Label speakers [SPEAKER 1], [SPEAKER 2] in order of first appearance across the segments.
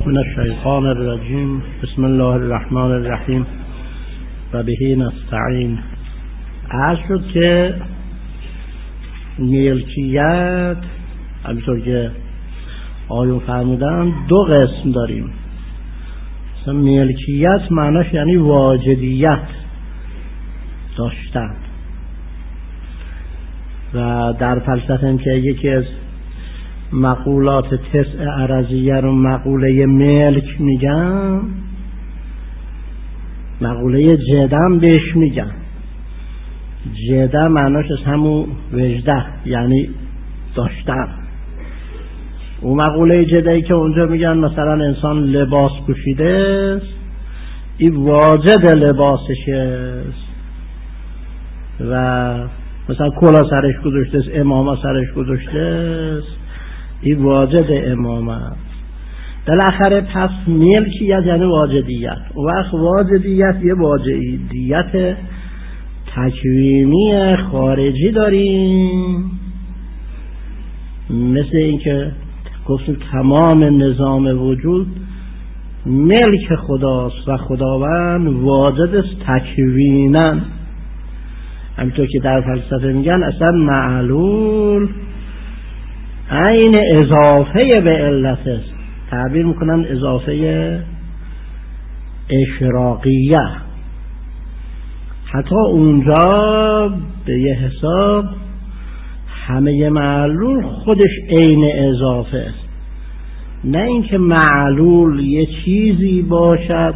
[SPEAKER 1] من الشیطان الرجیم. بسم الله الرحمن الرحیم و بهی نستعین. عرض شد که ملکیت همینطور که آیون فرمودن دو قسم داریم. مثلا ملکیت معناش یعنی واجدیت داشتن، و در فلسفه هم که یکی از مقولات تسع عرضیه رو مقوله ملک میگن، مقوله جدم بهش میگن. جده معناش از همون وجده یعنی داشتن. اون مقوله جدهی که اونجا میگن مثلا انسان لباس پوشیده است، این واجد لباسش است، و مثلا کلا سرش گذاشته است، امامه سرش گذاشته است، این واجد امامه است. بالاخره پس ملکیت یعنی واجدیت. اون وقت واجدیت یه واجدیت تکوینی خارجی داریم، مثل اینکه گفتیم تمام نظام وجود ملک خداست و خداوند واجد است تکوینا. همینطور که در فلسفه میگن اصلا معلول عین اضافه به علت است، تعبیر میکنن اضافه اشراقیه. حتی اونجا به یه حساب همه معلول خودش عین اضافه است، نه اینکه معلول یه چیزی باشد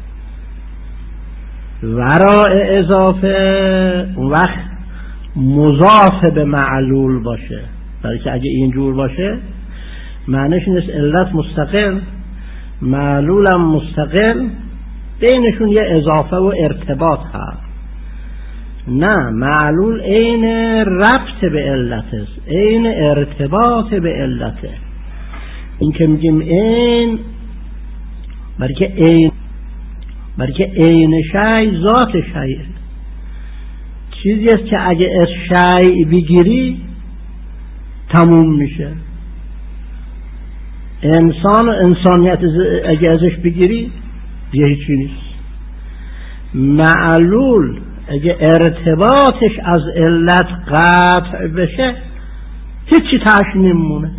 [SPEAKER 1] وراء اضافه اون وقت مضاف به معلول باشه. برای که اگه اینجور باشه معنیش نیست علت مستقل معلولم مستقل، بینشون یه اضافه و ارتباط هست. نه، معلول عین ربط به علت است، عین ارتباط به علته. این که میگیم عین برای که عین شیء ذات شیء، چیزی است که اگه از شیء بگیری تموم میشه. انسان و انسانیت اگه ازش بگیری دیگه هیچی نیست. معلول اگه ارتباطش از علت قطع بشه هیچی تاش نمیمونه.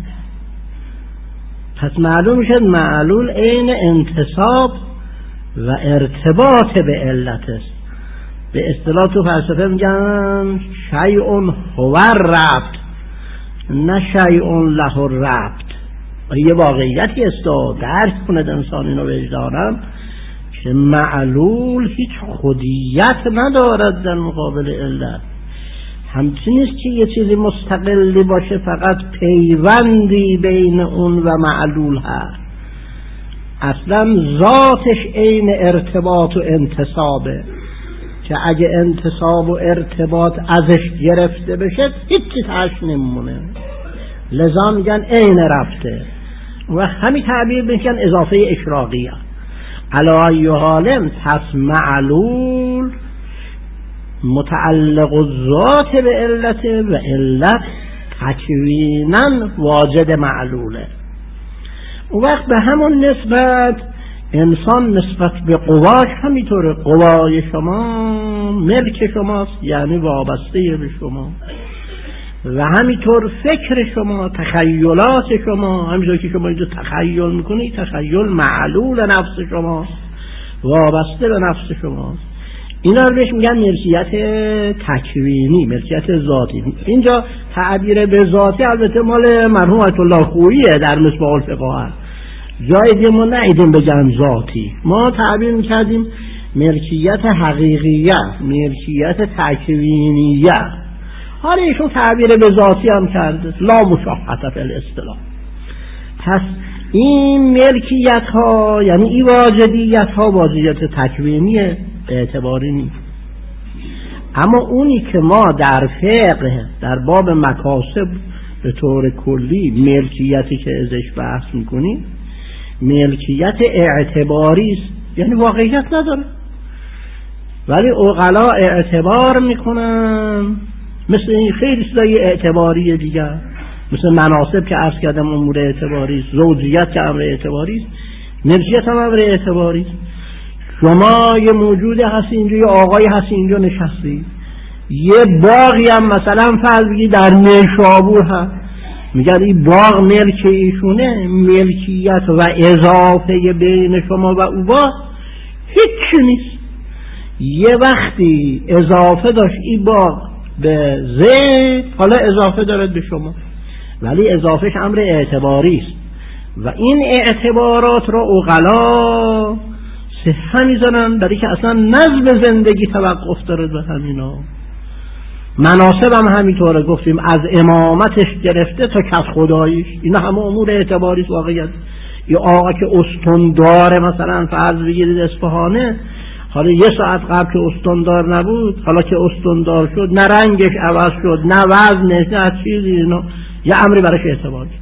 [SPEAKER 1] پس معلوم میشه معلول عین انتصاب و ارتباط به علت است. به اصطلاح تو فلسفه میگن شیء هو الربط، نه شیء له الربط. یه واقعیتی است درک کند انسان اینو وجدانم که معلول هیچ خودیت ندارد در مقابل علت. همچنین است که یه چیزی مستقلی باشه فقط پیوندی بین اون و معلول هست. اصلا ذاتش عین ارتباط و انتصابه که اگه انتصاب و ارتباط ازش گرفته بشه هیچی تاش نمونه. لذا میگن عین ربطه و همین تعبیر میگن اضافه اشراقیه. علی حال پس معلول متعلق الذات به علت و علت تکوینا واجد معلوله. اون وقت به همون نسبت انسان نسبت به قواش همینطوره. قوای شما ملک شماست یعنی وابسته به شما، و همینطور فکر شما، تخیلات شما، همینطور که شما اینجا تخیل میکنی تخیل معلول نفس شما، وابسته به نفس شما. اینا رو بهش میگن ملکیت تکوینی، ملکیت ذاتی. اینجا تعبیر به ذاتی البته مال مرحوم آیت الله خوییه در مصباح الفقه. جای دیگه ما نعیدیم بگن ذاتی، ما تعبیر میکردیم ملکیت حقیقیه، ملکیت تکوینیه. حالا ایشون تعبیر به ذاتی هم کرده، لا مشاحته فی الاصطلاح. پس این ملکیت ها یعنی این واجدیت ها واجدیت تکوینیه، اعتباری نیست. اما اونی که ما در فقه در باب مکاسب به طور کلی ملکیتی که ازش بحث میکنیم ملکیت اعتباری است، یعنی واقعیت نداره، ولی عقلا اعتبار میکنن. مثل این خیلی چیزای اعتباری دیگر، مثل مناسب که عرض کردم امور اعتباری است، زوجیت که امر اعتباری است. ملکیت هم امر اعتباری. شما یه موجود هستی اینجا، یه آقای هستی اینجا نشستی، یه باغی هم مثلا فرض بگید در نیشابور هست، میگن این باغ ملک ایشونه، ملکیت و اضافه بین شما و او باغ هیچ نیست. یه وقتی اضافه داشت این باغ به زید، حالا اضافه دارد به شما، ولی اضافهش امر اعتباری است و این اعتبارات را عقلا صحه میزنن، برای که اصلا نظم زندگی توقف داره به همینا. مناسب هم همینطوره، گفتیم از امامتش گرفته تا کس خداییش، اینا همه امور اعتباری است. واقعیت یه آقا که استنداره مثلا فرض بگیرید اصفهانه، حالا یه ساعت قبل که استندار نبود، حالا که استندار شد، نه رنگش عوض شد، نه وزنش، نه چیزی، اینا یه امری براش اعتباری.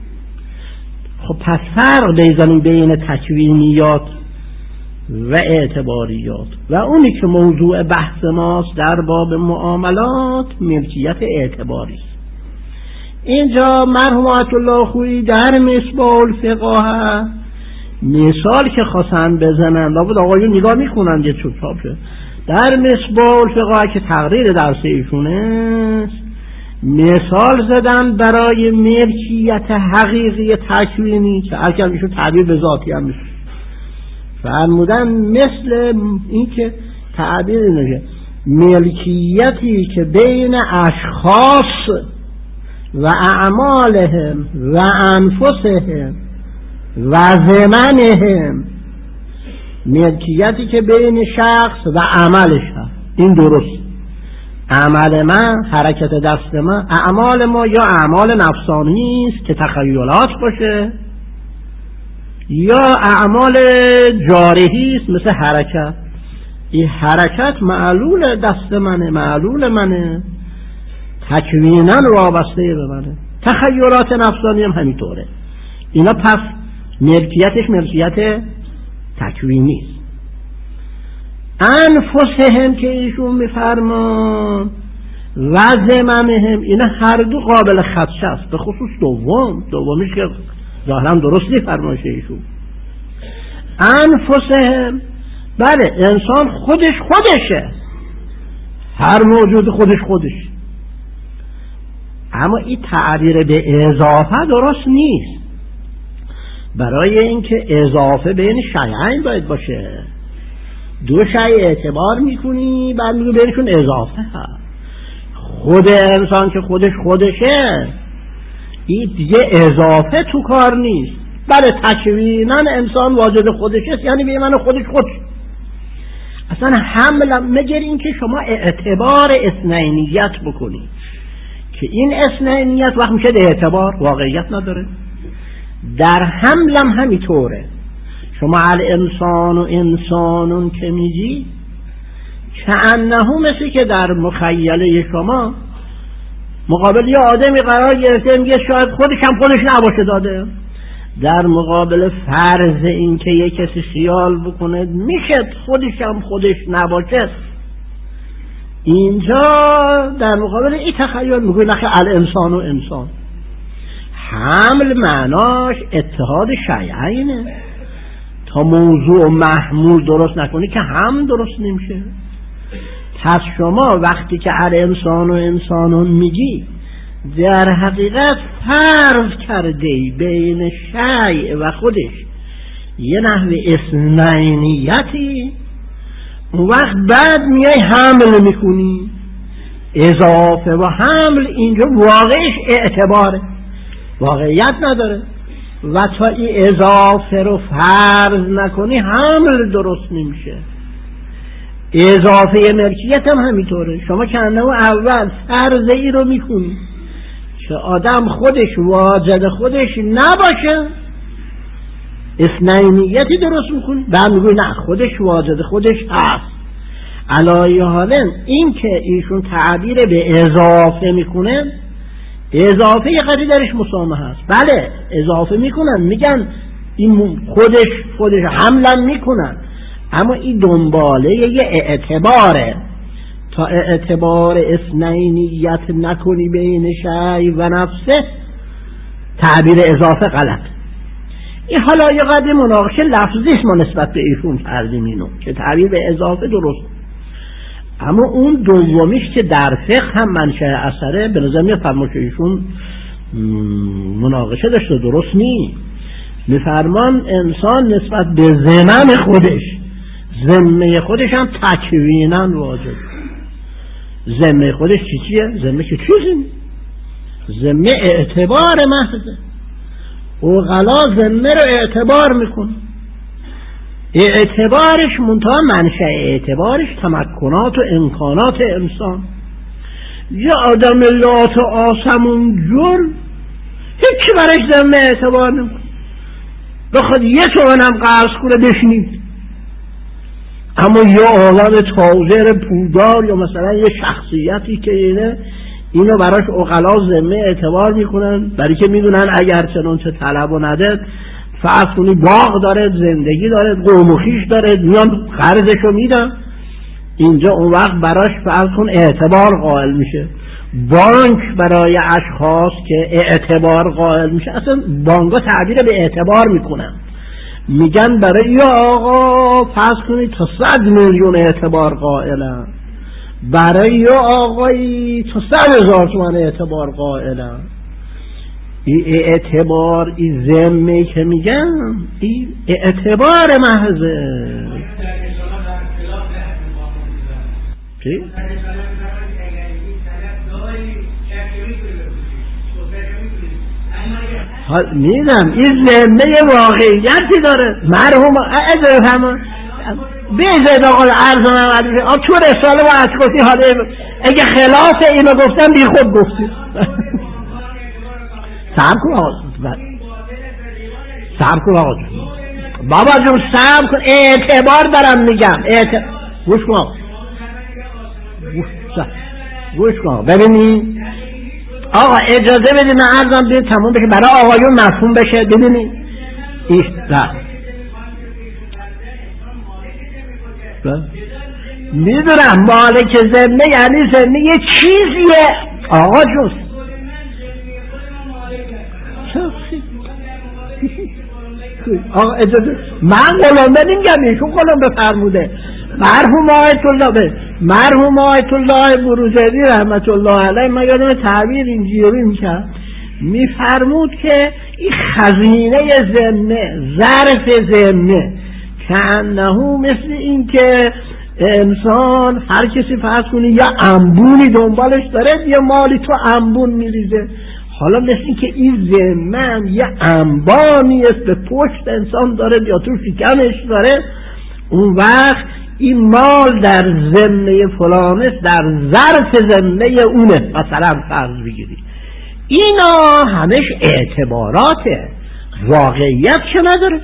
[SPEAKER 1] خب پس فرق بزنیم بین تکوینیات و اعتباریات و اونی که موضوع بحث ماست در باب معاملات، ملکیت اعتباری است. اینجا مرحوم آیت الله خویی در مصباح الفقه مثال که خواستن بزنن، لابد آقایون نگاه میکنن یه چوب شد در مصباح الفقه که تقریر درس ایشونه، مثال زدن برای ملکیت حقیقی تکوینی که هرکل ایشون تعبیر به ذاتی هم میشه فرمودن، مثل این که تعبیر اینه ملکیتی که بین اشخاص و اعمالهم و انفسهم و زمنهم، ملکیتی که بین شخص و عملش هست. این درست، عمل من، حرکت دست من، اعمال ما یا اعمال نفسانی است که تخیلات باشه، یا اعمال جارحی است مثل حرکت. این حرکت معلول دست منه، معلول منه، تکویناً وابسته به منه. تخیلات نفسانی هم همینطوره. اینا پس ملکیتش ملکیت تکوینی است. انفسهم که ایشون میفرمان و زمنهم، اینا هر دو قابل خدشه است، به خصوص دومیش که ظاهرا درستی فرمایش ایشون. انفسهم، بله انسان خودشه، هر موجود خودش، اما این تعبیر به اضافه درست نیست، برای اینکه اضافه بین شیئین باید باشه. دو شیء اعتبار میکنی بعد میگو بینشون اضافه هست. خود انسان که خودشه، این دیگه اضافه تو کار نیست. بله تکویناً انسان واجد خودشه، یعنی به من خودش اصلا حمل مگر این که شما اعتبار اثنینیت بکنی که این اثنینیت وقت میشه اعتبار، واقعیت نداره. در حملم همینطوره. شما الانسان و انسانون که میگی کأنه مثل که در مخیله شما مقابل یه آدمی قرار گرفته، میگه شاید خودش نباشه داده، در مقابل فرض این که یه کسی خیال بکنه میشه خودش نباشه، اینجا در مقابل این تخیل میگه نخه الانسان و انسان. حمل معناش اتحاد شیئینه. تا موضوع و محمول درست نکنی که هم درست نمیشه. پس شما وقتی که الانسان و انسانون میگی در حقیقت فرض کرده بین شیء و خودش یه نحو اثنینیتی، اون وقت بعد میای حمل میکنی. اضافه و حمل اینجا واقعش اعتباره، واقعیت نداره و تا این اضافه رو فرض نکنی حمل درست نمیشه. اضافه ملکیت هم همینطوره. شما که انه اول فرض ای رو میکنی که آدم خودش واجد خودش نباشه، اثنینیتی درست میکنی، بعد میگوی نه خودش واجد خودش هست. علایه حالن این که ایشون تعبیر به اضافه میکنه، اضافه یه قدری درش مسامحه هست. بله اضافه میکنن، میگن این خودش حملم میکنن، اما این دنباله یه اعتباره. تا اعتبار اثنینیت نکنی بین شیء و نفسه، تعبیر اضافه غلط. این حالا یه قدر مناقشه لفظیست ما نسبت به ایشون کردیم اینو که تعبیر به اضافه درست، اما اون دومیش که در فقه هم منشأ اثره به نظر میاد فرمایش ایشون مناقشه داشته، درست نیست. میفرمان انسان نسبت به ذمه خودش، ذمه خودش هم تکویناً واجب. ذمه خودش چیه؟ ذمه که چیزی نیست، ذمه اعتبار محضه. عقلا ذمه رو اعتبار میکنه، اعتبارش منتها منشأ اعتبارش تمکنات و امکانات انسان. یه آدم لات و آسمون جل هیچی برش ذمه اعتبار نمیکنه، بخواد یه تومنم قرض کنه بشنید. اما یه آدم تاجر پولدار یا مثلا یه شخصیتی که اینو براش عقلا ذمه اعتبار میکنن، برای که میدونن اگر چنانچه طلب و نده، فرض کنی باغ داره، زندگی داره، قوم و خویش داره، میان قرضشو میدن، اینجا اون وقت براش فرض کن اعتبار قائل میشه. بانک برای اشخاص که اعتبار قائل میشه، اصلا بانک‌ها تعبیر به اعتبار میکنن، میگن برای یا آقا فرض کنید تا 100 میلیون اعتبار قائلن، برای یا آقایی تا 100,000 تومان اعتبار قائلن. این اعتبار، این ذمه که میگن، این اعتبار محضه. چی؟ میدم این ذمه واقعیتی داره. مرحوم از همه بیزید آقای عرضم تو رساله و از گفتی حالا اگه خلاف اینو گفتم بی خود گفتی. صبر کن آقا، صبر کن آقا بابا جون، صبر کن، اعتبار دارم میگم. گوش کن، گوش کن ببینی آقا، اجازه بدید من عرضم بید تموم بشه برای آقایون مفهوم بشه. ببینی ایش میدونم مالک ذمه یعنی ذمه یه چیزیه آقا جون. آقا اجازه، من غلام نمیگم، ایشون غلام بفرموده. مرحوم آیت الله بروجردی رحمت الله علیه، من یادم تعبیر اینجوری میکرد، میفرمود که این خزینه ذمه، ظرف ذمه، که انهو مثل این که انسان هر کسی فرض کنی یا انبونی دنبالش داره یا مالی تو انبون میریزه، حالا مثل این که این ذمه یه انبانی است به پشت انسان داره یا تو شکمش داره، اون وقت این مال در ذمه فلانه، در ظرف ذمه اونه. مثلا فرض بگیری اینا همش اعتباراته، واقعیت که نداره.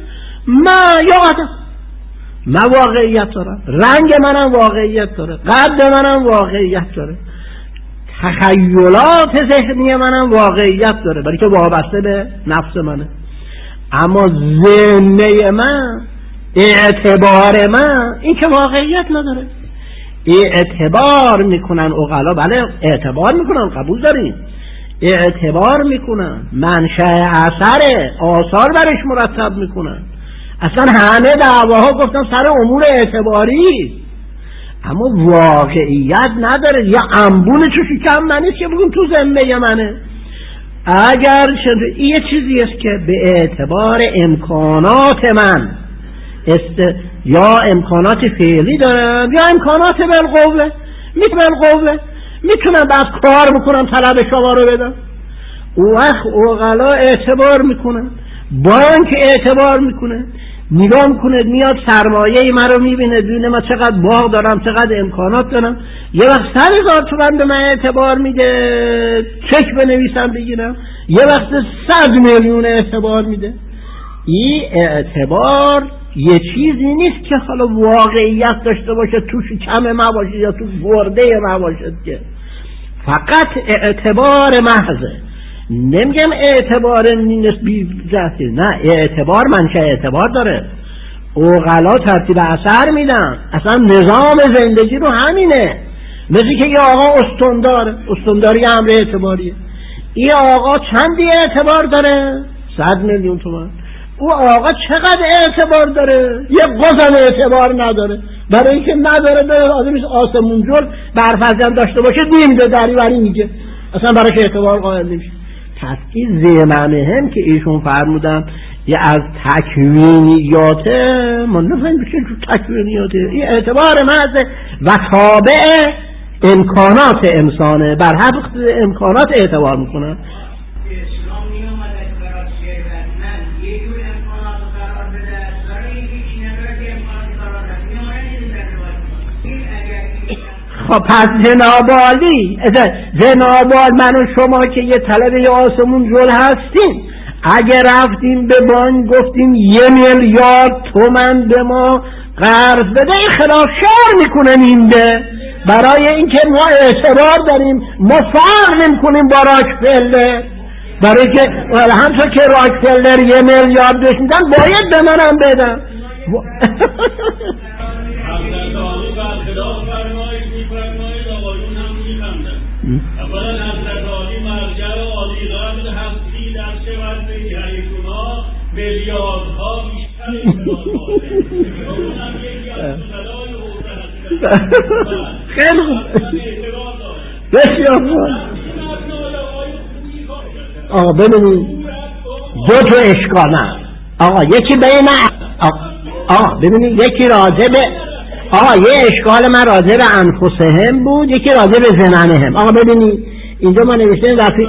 [SPEAKER 1] من واقعیت دارم، رنگ منم واقعیت داره، قد منم واقعیت داره، تخیلات ذهنی منم واقعیت داره، برای که وابسته به نفس منه. اما ذمه من، اعتبار من، این که واقعیت نداره. اعتبار میکنن عقلا، بله اعتبار میکنن، قبول داریم، اعتبار میکنن، منشأ اثر آثار برش مرتب میکنن. اصلا همه دعواها گفتم سر امور اعتباری، اما واقعیت نداره. یا انبون تو شکم منیست که بگم تو ذمه منه. اگر این یه چیزی است که به اعتبار امکانات من یا امکانات فعلی دارم یا امکانات بالقوه، میتونم بعد کار بکنم طلب شما رو بدم. اون وقت عقلا اعتبار میکنن، بانک اعتبار میکنه، نگاه میکنه، میاد سرمایه من رو میبینه، ببینه من چقدر باغ دارم، چقدر امکانات دارم، یه وقت 100,000 تومان به من اعتبار میده، چک بنویسم بگیرم، یه وقت 100 میلیون اعتبار میده. این اعتبار یه چیزی نیست که حالا واقعیت داشته باشه، توش کم ما باشه یا تو برده ما باشه، که فقط اعتبار محضه. نمیگم اعتبار نیست بی جهتی، نه، اعتبار منشأ اعتبار داره. عقلا ترتیب اثر میدن، اصلا نظام زندگی رو همینه. مثل که یه آقا استانداری امر اعتباریه، این آقا چندی اعتبار داره؟ 100 میلیون تومان. او آقا چقدر اعتبار داره؟ یه قزم اعتبار نداره، برای اینکه نداره به آدمیش آسمون جل برفرزن داشته باشه دین به دریوری میگه، اصلا براش اعتبار قائل نمیشه. پس این زمانه هم که ایشون فرمودن یه از تکوینیاته، ما نفهمیم که تکوینیاته، این اعتبار محض و تابع امکانات انسانه، بر حسب امکانات اعتبار میکنن. خب پس زنابال من و شما که یه طلبه آسمون جل هستیم، اگه رفتیم به بانک گفتیم 1 میلیارد تومان به ما قرض بده، این خلاف شرع میکنه نینده، برای اینکه ما اعتبار داریم، ما فرق نمیکنیم با راکفلر، برای که همچون که راکفلر 1 میلیارد بهش میدن باید به منم بدن.
[SPEAKER 2] اولا حضرت عالی مرجع عالی قدر هستی در شود به ایشونا میلیاردها بیشتر اونم یکی از سلای
[SPEAKER 1] خیلی خوب، بسیار خوب. آقا ببینید دو تا اشکال نه آقا، یکی بین آقا ببینید یکی راجع به آقا یه اشکال من راجع به انفسهم بود، یکی راجع به زنانهم. آقا ببینید اینجا ما نوشتیم رفی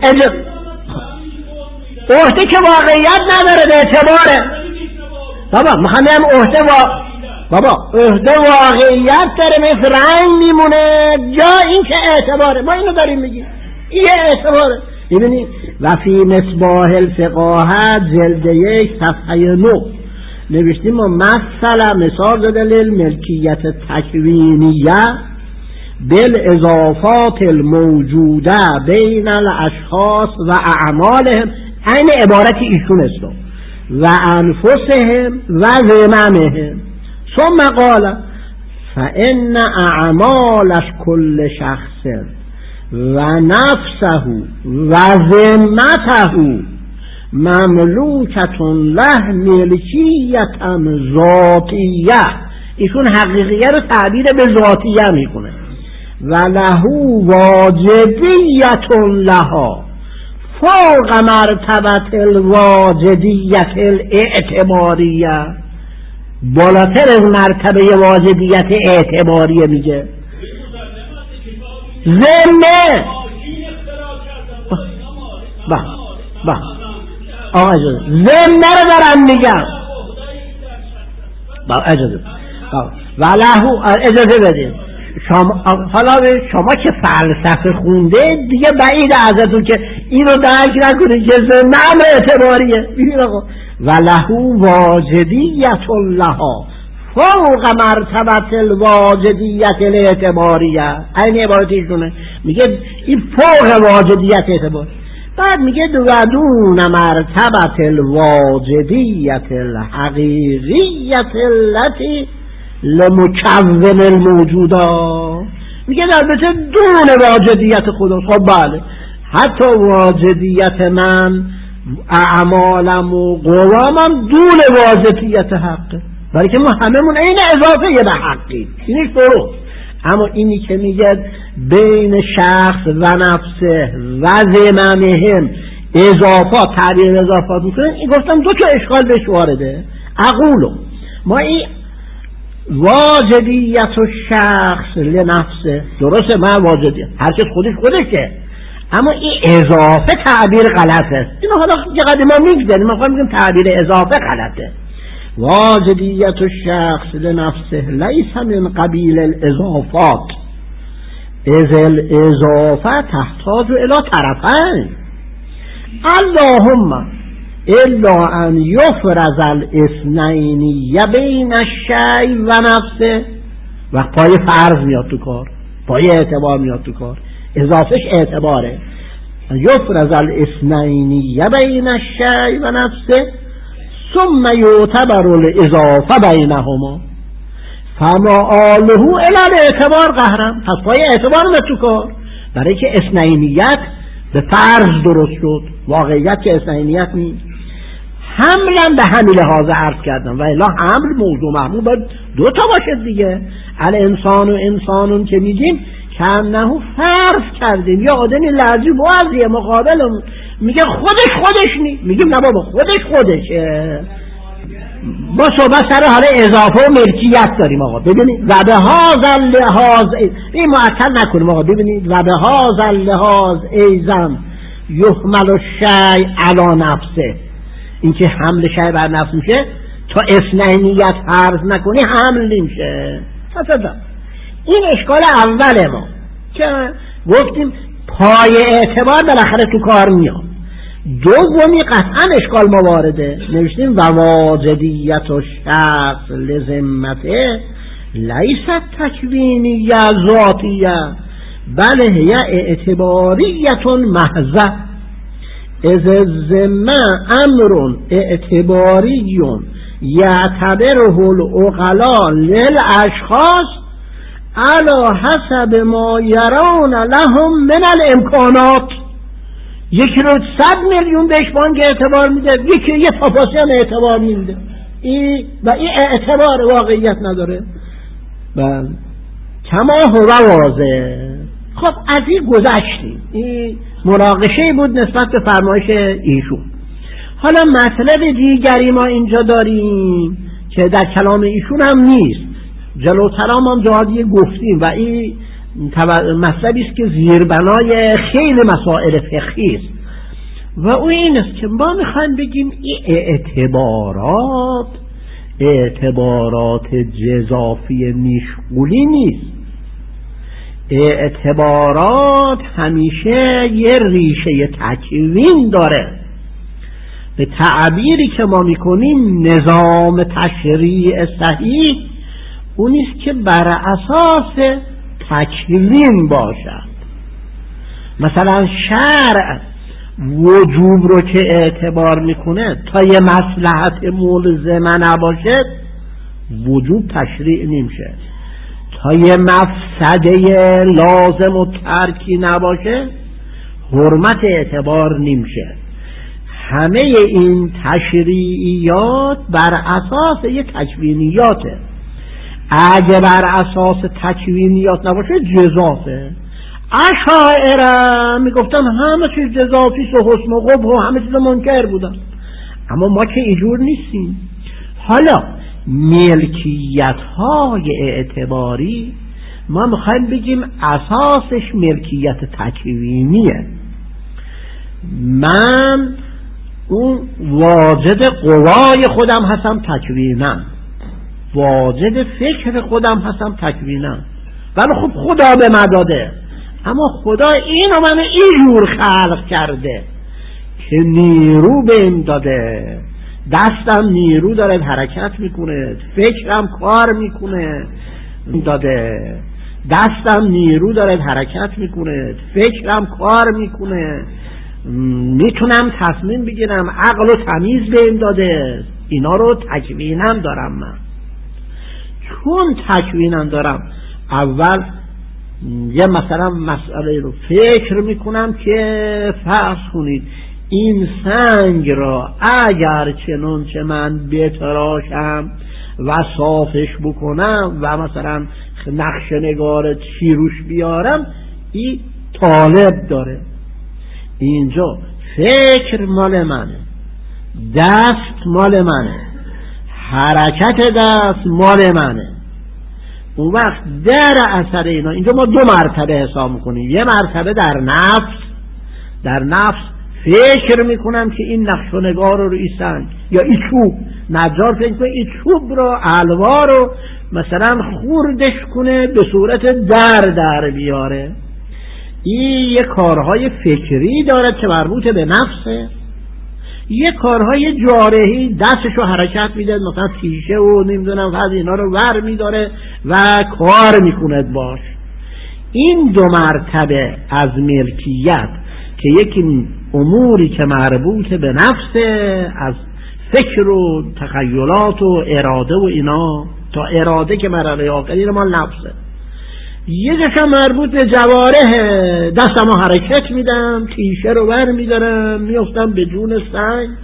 [SPEAKER 1] عهده که واقعیت نداره به اعتباره. بابا میخوام بگم بابا عهده واقعیت داره، مثل رنگ میمونه جا این که اعتباره، ما اینو داریم میگیم این اعتباره. ببینید و فی مصباح الفقاهت جلد 1 صفحه 9 نوشتیم ما مثال دلیل ملکیت تکوینیه بالاضافات الموجوده بین الاشخاص و اعمالهم، این عبارت ایشون است، و انفسهم و ذممهم. ثم قال فان اعمالش کل شخص و نفسه و ذمته مملوکتون له ملکیتن ذاتیه، ایشون حقیقیه رو تعبیر به ذاتیه میکنه، و لهو واجبیتون لها فوق مرتبت الواجبیت الاعتباریه، بالاتر از مرتبه واجبیت اعتباریه میگه. ذمه آقا اجازه ذمه رو دارم میگم، اجازه بدید حالا شما که فلسفه خونده دیگه بعید ازتون که اینو درک نکنید که ذمه هم اعتباریه. ببین آقا و لهو واجبیت لها فوق مرتبت الواجبیت الاعتباریه، این عبارت ایشونه، میگه این فوق واجبیت اعتبار. بعد میگه دون مرتبت الواجبیت الحقیقیت التي لمکون الموجودات، میگه البته دون واجبیت خدا. خب بله، حتی واجبیت من اعمالم و قوامم دون واجبیت حقه، برای که ما هممون این اضافه به حقی، اینش درست. اما اینی که میگه بین شخص و نفسه و ذممهم اضافات، تعبیر اضافات میکنه، این گفتم دو تا اشکال بهش وارده. اقولو ما این واجبیت و شخص لنفسه درسته، من واجبیت هر کس خودشه، اما این اضافه تعبیر غلطه. اینو حالا یه قدیما میگذاریم، ما میگیم تعبیر اضافه غلطه. واجبیت الشخص لنفسه لیس من قبیل الاضافات، اذ الاضافه تحتاج الى طرفین، اللهم الا ان یفرز الاثنین بین الشیء و نفسه، و پای فرض میاد تو کار، پای اعتبار میاد تو کار، اضافهش اعتباره. یفرز الاثنین بین الشیء و نفسه ثم یعتبر الاضافه بینهما فما آله الی الاعتبار قهرم، پس پای اعتبار میاد تو کار، برای که اثنینیت به فرض درست شد، واقعیت که اثنینیت نیست. حملم به همین لحاظ عرض کردم و الا حمل موضوع محمول باید دوتا باشه دیگه. الانسان و انسانون که میگیم که انه فرض کردیم یا آدمی لرزی بعضی مقابلمون میگه خودش نی، میگیم نه بابا خودشه. با صحبت سر حال اضافه و ملکیت داریم آقا. ببینید و به هذا اللحاظ این معطل نکنیم آقا. ببینید و به هذا اللحاظ ایزم یحمل الشیء علی نفسه، این که حمل شیء بر نفس میشه تا اثنینیت فرض نکنی حمل نمیشه. این اشکال اول ما که گفتیم پای اعتبار بالاخره تو کار میاد. دومی قطعا اشکال ما وارده، نوشتیم و واجدیت و شخص لذمته لیست تکوینیه ذاتیه بل هی اعتباریت محضه از الذمه امر اعتباری یعتبره العقلاء للاشخاص على حسب ما یرون لهم من الامکانات. یکی رو 100 میلیون بهش بانک اعتبار میده، یکی یه پاپاسی هم اعتبار میده، این اعتبار واقعیت نداره. بله کما هو واضح. خب از این گذشتیم، این مناقشه بود نسبت به فرمایش ایشون. حالا مطلب دیگری ما اینجا داریم که در کلام ایشون هم نیست، جلوتر هم جهادی گفتیم و این مطلبی است که زیربنای خیلی مسائل فقهی است و او این است که ما میخوایم بگیم این اعتبارات جزافی نیشغولی نیست. اعتبارات همیشه یه ریشه تکوین داره. به تعبیری که ما میکنیم نظام تشریع صحیح اونیست که بر اساس تکوین باشد. مثلا شرع وجوب رو که اعتبار میکنه تا یه مصلحت ملزمه نباشه وجوب تشریع نمیشه، تا یه مفسده لازم و ترکی نباشه حرمت اعتبار نمیشه. همه این تشریعیات بر اساس یه تکوینیاته. اگه بر اساس تکوینیات نباشه جزافه. اشاعره میگفتن همه چیز جزافی و حسن و قبح و همه چیز منکر بودن، اما ما که اینجور نیستیم. حالا ملکیت های اعتباری ما میخوایم بگیم اساسش ملکیت تکوینیه. من اون واجد قوای خودم هستم تکوینم، واجد فکر خودم هستم تکوینم، ولی خب خدا به من داده، اما خدا اینو من اینجور خلق کرده که نیرو بهم داده، دستم نیرو داره حرکت میکنه، فکرم کار میکنه داده، دستم نیرو داره حرکت میکنه، فکرم کار میکنه، میتونم تصمیم بگیرم، عقل و تمیز بهم داده. اینا رو تکوینم دارم من. چون تکوینم دارم اول یه مثلا مسئله رو فکر میکنم که فرض کنید این سنگ را اگر چنانچه من بتراشم و صافش بکنم و مثلا نقش نگار چی روش بیارم این طالب داره. اینجا فکر مال منه، دست مال منه، حرکت دست مال منه. اون وقت در اثر اینا اینجا ما دو مرتبه حساب میکنیم. یه مرتبه در نفس فکر میکنم که این نقش و نگار رو این سنگ یا این چوب، نجار فکر کنه این چوب رو الوا رو مثلا خوردش کنه به صورت در بیاره. این یه کارهای فکری داره که مربوط به نفسه، یه کارهای جارحی دستشو حرکت میده، مثلا تیشه و نمیدونم از اینا رو ور میداره و کار میکنه باش. این دو مرتبه از ملکیت که یکی اموری که مربوط به نفسه از فکر و تخیلات و اراده و اینا، تا اراده که مرحله آخری ما نفسه، یکیش مربوط به جواره، دستمو حرکت میدم، تیشه رو ور میدارم میافتم به جون سنگ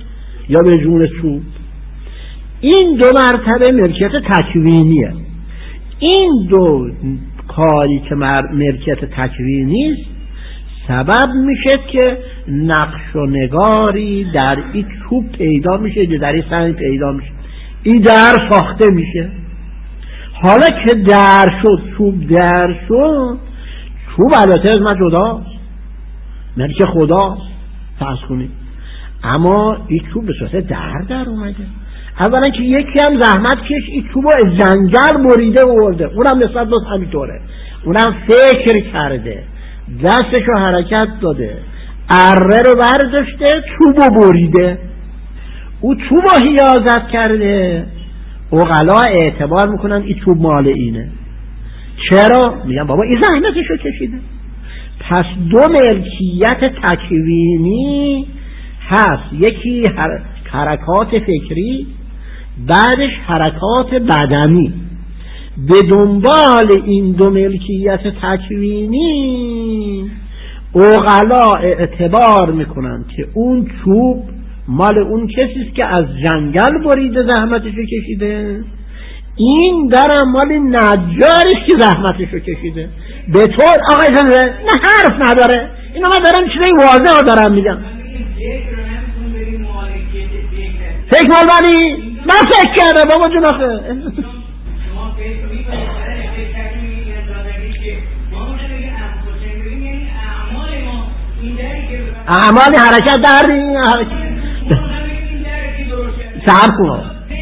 [SPEAKER 1] یا به جون چوب. این دو مرتبه ملکیت تکوینیه. این دو کاری که ملکیت تکوینی است سبب میشه که نقش و نگاری در این چوب پیدا میشه یا در این سنگ پیدا میشه. این در ساخته میشه. حالا که در شد، چوب در شد، چوب البته از من جداست، ملک خداست فرض کنید، اما این چوب به صورت در اومده. اولا که یکی هم زحمت کش این چوب رو از جنگل بریده برده، اونم نسبت باز همینطوره، اونم فکر کرده، دستشو حرکت داده، اره رو برداشته، چوب رو بریده، او چوب رو حیازت کرده. عقلا اعتبار میکنن این چوب مال اینه. چرا؟ میگن بابا این زحمتشو کشیده. پس دو ملکیت تکوینی هست، یکی حرکات فکری، بعدش حرکات بدنی. به دنبال این دو ملکیت تکوینی عقلا اعتبار میکنن که اون چوب مال اون کسیست که از جنگل بریده زحمتشو کشیده، این درم مال نجاریست که زحمتشو کشیده. به طور آقای زنده نه حرف نداره، اینو من دارم چیزای واضح دارم میگم. فکر مالبانی من فکر کرده بابا جون آخه اعمالی حرکت داری سهر کن.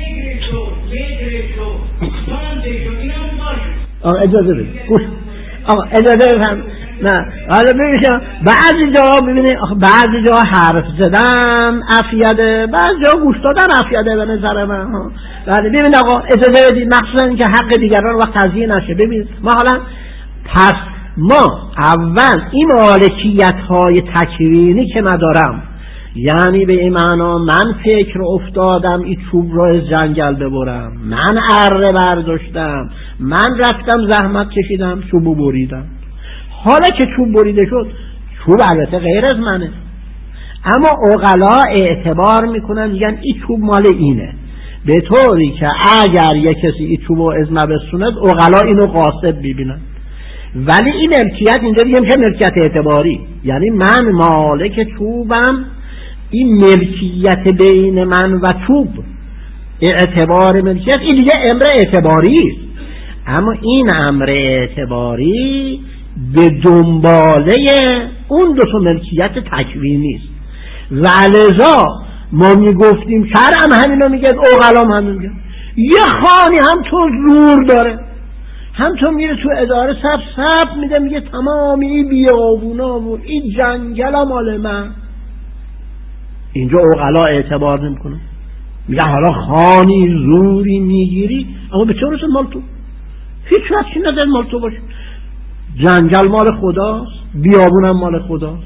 [SPEAKER 1] اجازه بید گوش اجازه بید نه حالا ببینید بعضی جا ببینید بعضی جا حرف زدن افیده، بعضی جا گوش دادن افیده به نظر من. ببینید آقا اجازه بدید مخصوصا اینکه حق دیگران وقت تضییع نشه. ببینید ما حالا پس ما اول این مالکیت های تکوینی که ندارم، یعنی به این معنا من فکر افتادم این چوب رو از جنگل ببرم، من اره برداشتم، من رفتم زحمت کشیدم چوبو بریدم. حالا که چوب بریده شد، چوب البته غیر از منه، اما عقلا اعتبار میکنن میگن این چوب مال اینه، به طوری که اگر یک کسی این چوبو از من بسوند عقلا اینو قاصد ببینن. ولی این ملکیت اینجا دیگه میشه ملکیت اعتباری، یعنی من مالک چوبم، این ملکیت بین من و چوب اعتبار ملکیت این دیگه امر اعتباری است. اما این امر اعتباری به دنباله اون دو تا ملکیت تکوینی است و لذا ما میگفتیم شرع هم همینو میگه، عقلا هم میگه یه خانی هم تو زور داره، هم تو میره تو اداره سب میده، میگه تمامی این بیابونا و این جنگل مال من. اینجا عقلا اعتبار نمیکنه، میگه حالا خانی زوری میگیری اما به چه رسه مال تو؟ هیچ وقتی نداره مال تو باشه. جنگل مال خداست، بیابونم مال خداست.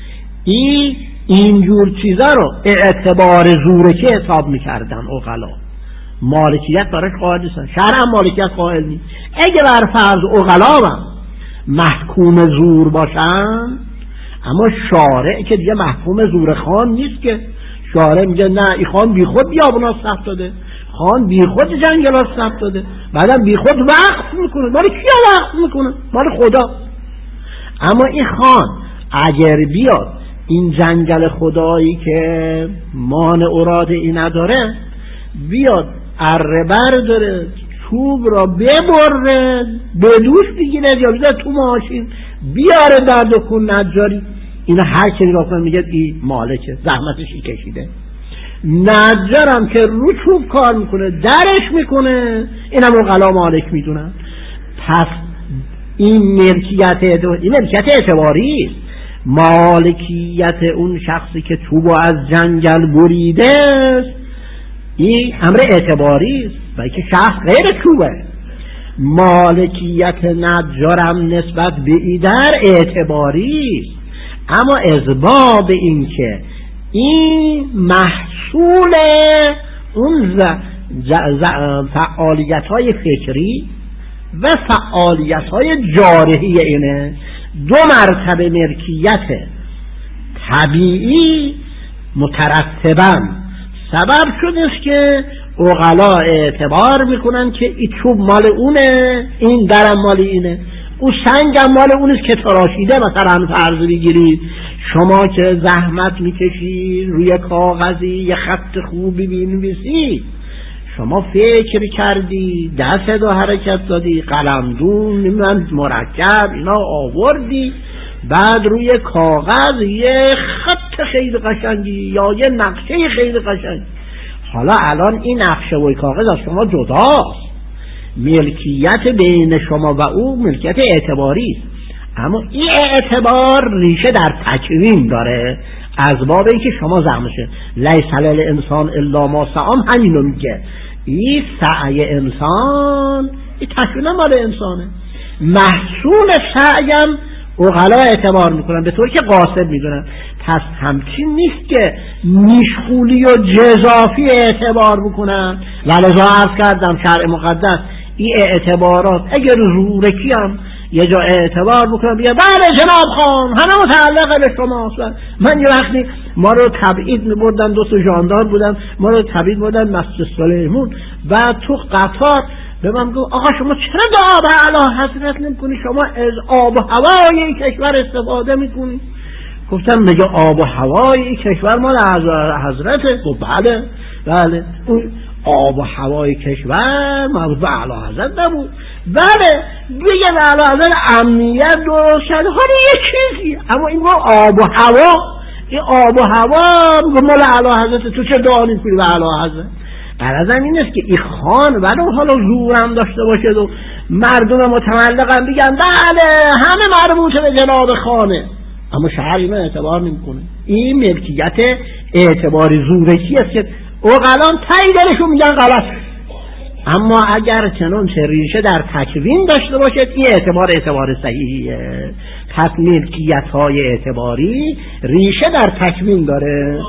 [SPEAKER 1] اینجور چیزا رو اعتبار زورکی حساب میکردن عقلا، مالکیت براش قائل نیستن، شرع هم مالکیت قائل نیست. اگه بر فرض عقلا هم محکوم زور باشن، اما شارع که دیگه محکوم زور خان نیست، که شارع میگه نه این خان بی خود بیابونا ثبت داده، خان بی خود جنگلات ثبت داده، بعدم بی خود وقف میکنه. مال کیا وقف میکنه؟ مال خدا. اما این خان اگر بیاد این جنگل خدایی که مان اراده ای نداره بیاد اره برداره چوب را ببره به دوش بگیره یا بیده تو ماشین بیاره در دکون نجاری، اینا هر کی نگاه کنه میگه این مالکه، زحمتش ای کشیده. نجارم که رو چوب کار میکنه درش میکنه، اینم عقلا مالک میدونن. پس این ملکیت اعتباری است. مالکیت اون شخصی که چوبو از جنگل بریده است این امر اعتباری است، بلکه شخص غیر چوبه. مالکیت نجارم نسبت به این در اعتباری است، اما از باب این که این محصول اون فعالیت های فکری و فعالیت های جارحی اینه، دو مرتبه ملکیت طبیعی مترتباً سبب شدش که عقلا اعتبار میکنن که این چوب مال اونه، این درم مال اینه، اون سنگم مال اونست که تراشیده. مثلا فرض بگیرید شما که زحمت میکشید روی کاغذی یه خط خوبی بنویسی، شما فکر کردی، دست دو حرکت دادی، قلمدون من مرکب اینا آوردی، بعد روی کاغذ یه خط خیلی قشنگی یا یه نقشه خیلی قشنگ. حالا الان این نقشه و کاغذ از شما جداست، ملکیت بین شما و او ملکیت اعتباری است، اما این اعتبار ریشه در تکوین داره. از باب اینکه شما زحمشه لیس للانسان الا ما سعی، همینو میگه. این سعی انسان این تکوین مال انسانه، محصول سعیم عقلا اعتبار میکنن به طوری که قاصد میدونن. پس همچین نیست که میشخولی و جزافی اعتبار بکنن. ولذا عرض کردم شرع مقدس این اعتبارات اگر زورکی هم یه جا اعتبار بکنن بگه بله جناب خان همه متعلق به شماست. من یه وقتی ما رو تبعید میبردن، دو تا ژاندار بودن ما رو تبعید میبردن مسجد سلیمون، بعد تو قطار به من گفت آقا شما چرا دعا به اعلی حضرت نمیکنی، شما از آب و هوای این کشور استفاده میکنی؟ گفتم میگه آب و هوای این کشور مال حضرته؟ گفت بله بله، اون آب و هوای کشور مربوط به اعلی حضرت نبود. بله دیگه اعلی حضرت امنیت درست شد حالا یه چیزی، اما این آب و هوا، این آب و هوا مال اعلی حضرت، تو چه دعا نمیکنی به اعلی حضرت؟ غرضم این است که این خان ولو حالا زورم داشته باشه و مردم متملقم بگن بله همه مربوطه به جناب خانه، اما شهر اینو اعتبار نمیکنه. این ملکیت اعتباری زورکی است که عقلان تاییدشون میگن غلط. اما اگر چنانچه ریشه در تکوین داشته باشد این اعتبار صحیحیه. پس ملکیت های اعتباری ریشه در تکوین داره.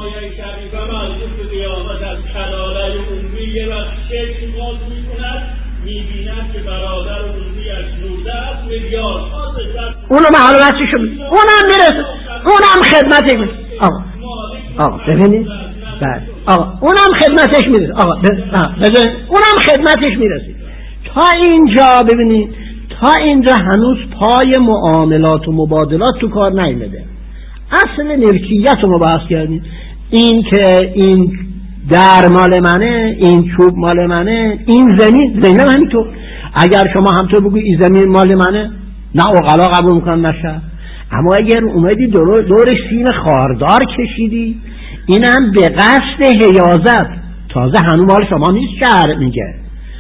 [SPEAKER 1] اونو معلومتشو اونم میرسه، اونم خدمتش میرسه. آقا ببینید بعد اونم خدمتش میرسه. اونم خدمتش میرسه. تا اینجا ببینید، تا اینجا هنوز پای معاملات و مبادلات تو کار نیامده. اصل ملکیت رو ما بحث کردیم، این که این در مال منه، این چوب مال منه، این زمین هم همینطور. اگر شما همطور بگوی این زمین مال منه، نه عقلا قبول میکنن نشه. اما اگر اومدی دورش سیم خاردار کشیدی، اینم به قصد حیازت، تازه هنوز مال شما نیست. شهر میگه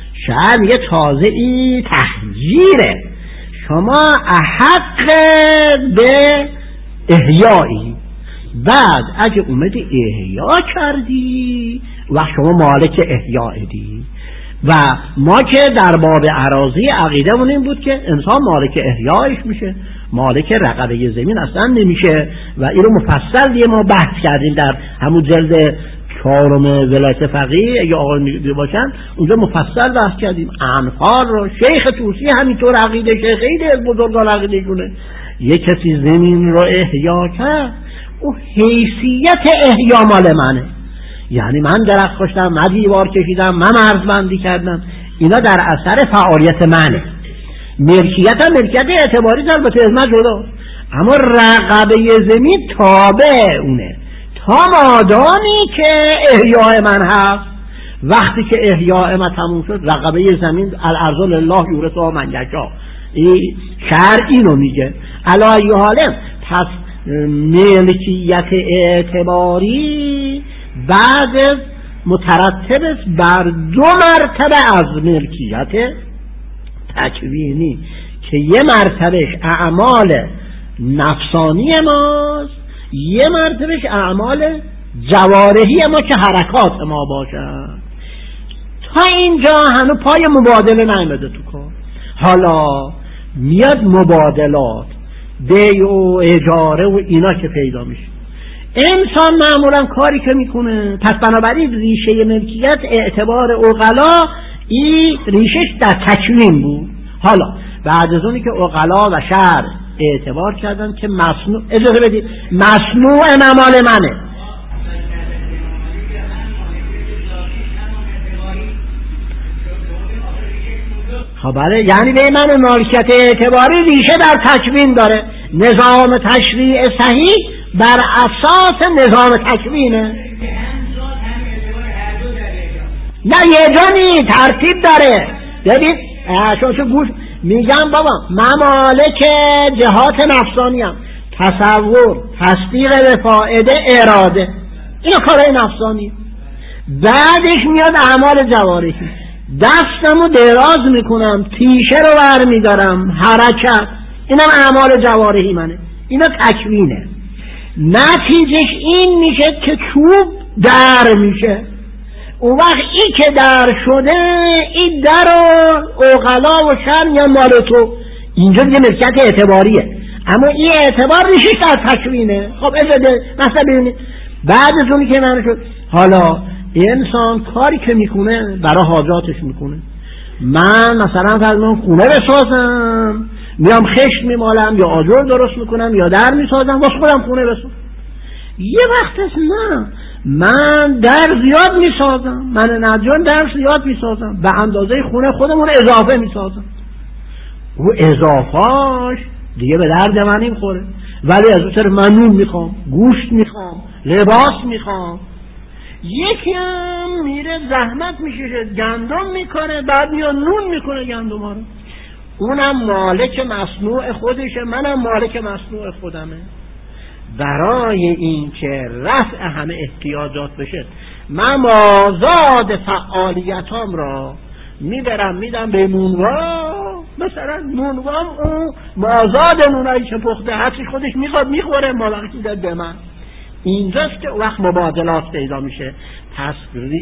[SPEAKER 1] تازه این تحجیره، شما احق به احیایی. بعد اگه اومدی احیا کردی و شما مالک احیایدی. و ما که در باب اراضی عقیدمون این بود که انسان مالک احیایش میشه، مالک رقبه زمین اصلا نمیشه. و این رو مفصل دیگه ما بحث کردیم در همون جلد 4 ولایت فقیه، اگه آقای باشن اونجا مفصل بحث کردیم. انفال رو شیخ توسی همینطور عقیده، شیخ خیلی از بزرگان عقیده کنه. یک کسی زمین رو احیا کرد، او حیثیت احیا مال منه. یعنی من درخت کاشتم، من دیوار کشیدم، من مرزبندی کردم، اینا در اثر فعالیت منه. ملکیت هم ملکیت اعتباری در البته از من جدا، اما رقبه زمین تابع اونه تا مادامی که احیاء من هست. وقتی که احیاء من تموم شد، رقبه زمین الارض لله یورثها من یشاء، این شرع اینو میگه. علی ای حال پس ملکیت اعتباری بعد مترتب است بر 2 مرتبه از ملکیت تکوینی که یه مرتبهش اعمال نفسانی ماست، یه مرتبهش اعمال جوارحی ما که حرکات ما باشن. تا اینجا هنوز پای مبادله نیامده تو کار. حالا میاد مبادلات، بیع و اجاره و اینا که پیدا میشه. انسان معمولا کاری که میکنه، پس بنابراین ریشه ملکیت اعتبار عقلا این ریشش در تکوین بود. حالا بعد از اونی که عقلا و شرع اعتبار کردن که مصنوع، اجازه بدید، مصنوع مال منه. خب بله، یعنی به من مالکیت اعتباری ریشه در تکوین داره. نظام تشریع صحیح بر اساس نظام تکوینه. نه یه جا نی، ترتیب داره. ببین شما گوش میگم بابا من مالک جهات نفسانی ام، تصور، تصدیق به فائده، اراده، اینا کارهای نفسانی. بعدش میاد اعمال جوارحی، دستمو دراز میکنم، تیشه رو برمیدارم، حرکت، اینم اعمال جوارحی منه. اینا تکوینه. نتیجهش این میشه که چوب در میشه. اون وقت این که در شده، این در و عقلا و شر یا مال تو، اینجا دیگه ملکیت اعتباریه. اما این اعتبار ریشش در تکوینه. خب مثلا ببینید بعد از اونی که من شد، حالا انسان کاری که میکنه برای حاجاتش میکنه. من مثلا فرض من خونه بسازم، میام خشت میمالم یا آجر درست میکنم یا در میسازم واسه خودم خونه بسازم. یه وقت است نه، من در زیاد میسازم، من نجان در زیاد میسازم، به اندازه خونه خودمون اضافه میسازم. او اضافاش دیگه به درد من نمیخوره، ولی از اون طرف من نون میخوام، گوشت میخوام، لباس میخوام. یکی هم میره زحمت میشه گندم میکنه، بعد میاد نون میکنه گندم ها رو. اونم مالک مصنوع خودشه، منم مالک مصنوع خودمه. برای این که رفع همه احتیاجات بشه، من مازاد فعالیتام را میبرم میدم به نونوا. مثلا نونوام اون مازاد نونایی که پخته هرچی خودش میخواد میخوره، ما وقتی داد به من. اینجاست که وقت مبادلات پیدا میشه. پس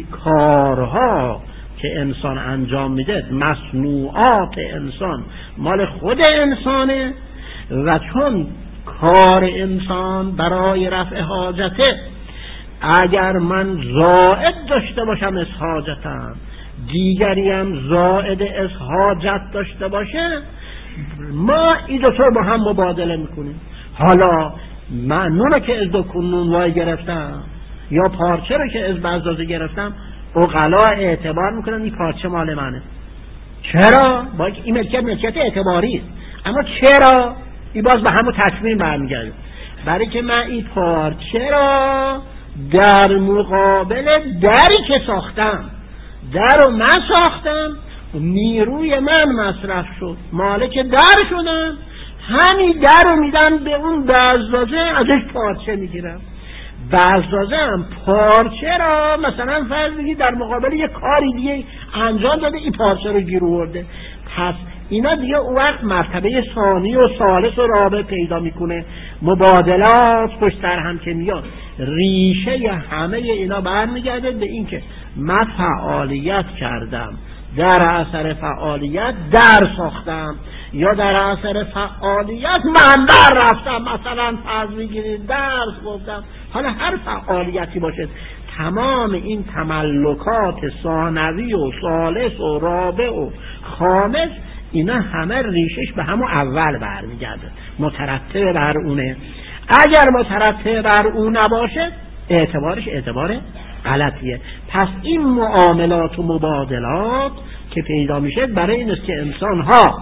[SPEAKER 1] کارها که انسان انجام میده، مصنوعات انسان مال خود انسانه، و چون کار انسان برای رفع حاجته، اگر من زائد داشته باشم از حاجتم، دیگری هم زائد از حاجت داشته باشه، ما این دو با هم مبادله میکنیم. حالا من نونه که از دو کنون وای گرفتم یا پارچه رو که از بزازه گرفتم، عقلا اعتبار میکنن این پارچه مال منه. چرا؟ با این ملکیت اعتباری است. اما چرا؟ این باز به همون تکوین برمیگرده. برای که من این پارچه را در مقابل دری که ساختم، در رو من ساختم، نیروی من مصرف شد، مالک در شدم، همین در رو میدم به اون بزازه، ازش پارچه میگیرم. بزازه هم پارچه را مثلا فرض بگید در مقابل یک کاری دیگه انجام داده، این پارچه رو گیر آورده. پس اینا دیگه اون وقت مرتبه ثانی و ثالث و رابع پیدا میکنه. مبادلات پشتر هم که میاد، ریشه همه اینا برمیگرده به این که من فعالیت کردم، در اثر فعالیت در ساختم، یا در اثر فعالیت من در رفتم، مثلا فرض بگیرید درس گفتم. حالا هر فعالیتی باشه، تمام این تملکات ثانوی و ثالث و رابع و خامس، اینا همه ریشش به همون اول برمیگرده، مترتب بر اونه. اگر مترتب بر اون نباشه، اعتبارش اعتبار غلطیه. پس این معاملات و مبادلات که پیدا میشه برای این است که انسان ها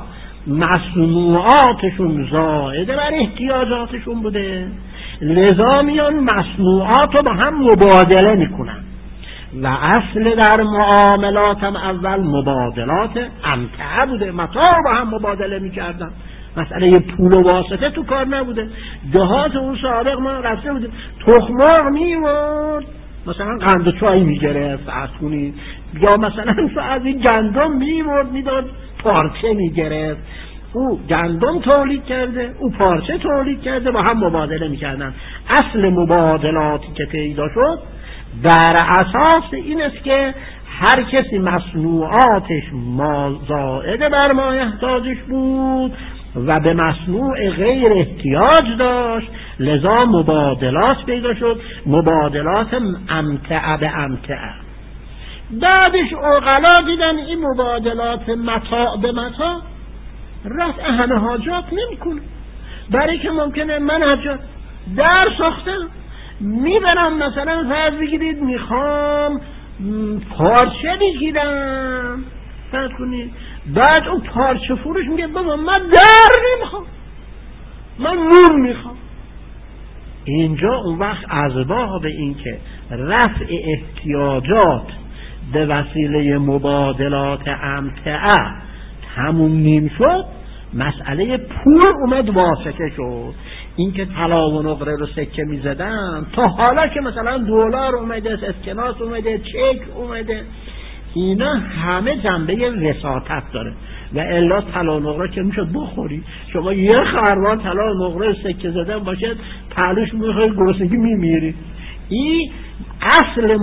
[SPEAKER 1] مصنوعاتشون زائده بر احتیاجاتشون بوده، لذا میان مصنوعات رو با هم مبادله میکنن. و اصل در معاملات هم اول مبادلات امتعه بوده، متاع با هم مبادله میکردن. مسئله یه پول و واسطه تو کار نبوده. دهات اون سابق ما رفته بوده، تخمار میورد، مثلا قند و چای میگرفت فرض کنید، یا مثلا از این گندم میورد میداد پارچه میگرفت. او گندم تولید کرده، او پارچه تولید کرده، با هم مبادله میکردن. اصل مبادلاتی که پیدا شد در اساس این است که هر کسی مصنوعاتش زائد بر مایحتاجش بود و به مصنوع غیر احتیاج داشت، لذا مبادلات پیدا شد، مبادلات امتعه به امتعه. بعدش عقلا دیدن این مبادلات متاع به متاع رفع همه حاجات نمیکنه. برای که ممکنه من حاجات در ساختم، میبرم مثلا فرض بگیرید میخوام پارچه بگیرم، فرض کنید بعد اون پارچه فروش میگه بابا من در نمیخوام، من نون میخوام. اینجا اون وقت اسباب این که رفع احتیاجات به وسیله مبادلات امتعه تموم نیم شد، مسئله پول اومد واسطه شد. این که طلا و نقره رو سکه میزدن تا حالا که مثلا دلار اومده، اسکناس اومده، چک اومده، اینا همه جنبه وساطت داره و الا طلا و نقره که میشد بخوری. شما یه خروار طلا و نقره سکه زدن باشه پهلوش میخوای گرسنگی میمیری. این اصل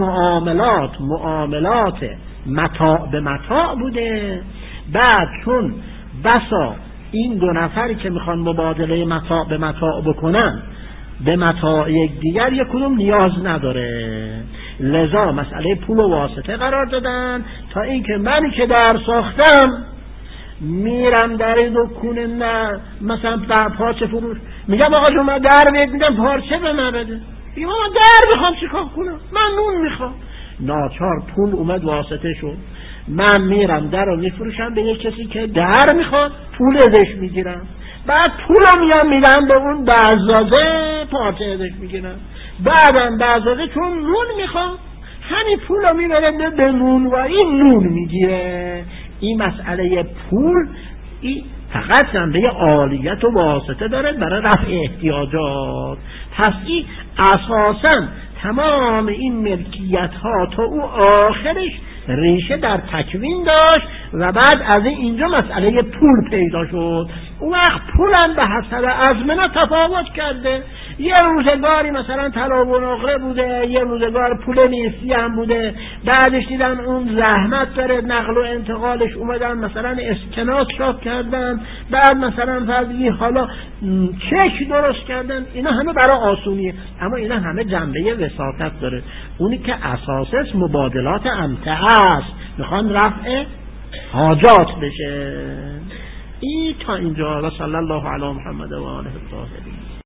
[SPEAKER 1] معاملات متاع به متاع بوده. بعد چون بسا این دو نفری که میخوان مبادله متاع به متاع بکنن به متاع یک دیگر یک کدوم نیاز نداره، لذا مسئله پول و واسطه قرار دادن تا اینکه من که در ساختم میرم در دکونه نه مثلا پارچه فروش میگم آقا جون من در بهت میدم پارچه به من بده، میگم من در میخوام چیکار کنم، من نون میخوام. ناچار پول اومد واسطه شد، من میرم در رو میفروشم به یک کسی که در میخواد، پول ازش میگیرم، بعد پولو میدم به اون بزازه پارچه ازش میگیرم، بعدم بزازه چون نون میخواد همین پولو میبره به نون و این نون میگیره. این مسئله پول این فقط جنبه عالیت و واسطه داره برای رفع احتیاجات. پس این اساساً تمام این ملکیت ها تا او آخرش ریشه در تکوین داشت و بعد از اینجا مسئله پول پیدا شد. اون وقت پولم به حسب ازمنه تفاوت کرده، یه روزگاری مثلا طلا و نقره بوده، یه روزگار پول نیستی هم بوده، بعدش دیدن اون زحمت داره نقل و انتقالش، اومدن مثلا اسکناس چاپ کردن، بعد مثلا فرضی حالا چک درست کردن. اینا همه برای آسونیه، اما اینا همه جنبه وساطت داره. اونی که اساسش مبادلات امتعه است، میخوان رفع حاجات بشه. این تا اینجا. و صلی الله علی محمد و آله الطاهرین.